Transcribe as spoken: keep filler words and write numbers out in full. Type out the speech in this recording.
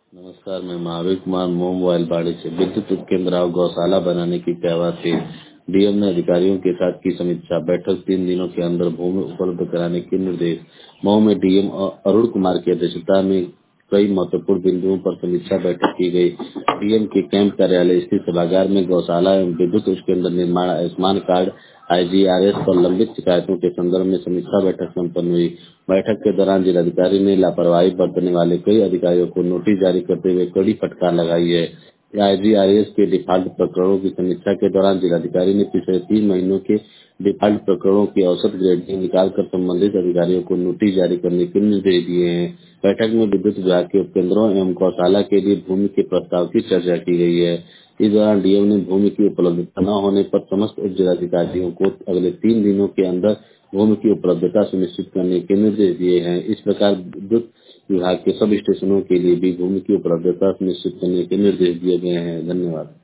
नमस्कार, मैं महावीर कुमार मोम मोबाइल बाड़ी से विद्युत उपकेंद्र और गौशाला बनाने की कहवा थी। डीएम ने अधिकारियों के साथ की समीक्षा बैठक, तीन दिनों के अंदर भूमि उपलब्ध कराने के निर्देश। मऊ में डीएम अरुण कुमार की अध्यक्षता में कई महत्वपूर्ण बिंदुओं पर समीक्षा बैठक की गई। डीएम के कैंप कार्यालय स्थित सभागार में गौशाला एवं विद्युत उपकेंद्र निर्माण, आयुष्मान कार्ड, आईजीआरएस पर लंबित शिकायतों के संदर्भ में समीक्षा बैठक संपन्न हुई। बैठक के दौरान जिलाधिकारी ने लापरवाही बरतने वाले कई अधिकारियों को नोटिस जारी करते हुए कड़ी फटकार लगाई है। आईजीआरएस के डिफॉल्ट प्रकरणों की समीक्षा के दौरान जिलाधिकारी ने पिछले तीन महीनों के डिफॉल्ट प्रकरणों की औसत ग्रेडिंग निकालकर संबंधित अधिकारियों को नोटिस जारी करने के निर्देश दिए हैं। बैठक में विद्युत विभाग के उपकेंद्रों एवं गौशाला के लिए भूमि के प्रस्ताव की चर्चा की गई है। इस दौरान डीएम ने भूमि की उपलब्धता न होने पर समस्त उप जिलाधिकारियों को अगले तीन दिनों के अंदर भूमि की उपलब्धता सुनिश्चित करने के निर्देश दिए हैं। इस प्रकार विद्युत विभाग के सब स्टेशनों के लिए भी भूमि की उपलब्धता सुनिश्चित करने के निर्देश दिए गए हैं। धन्यवाद।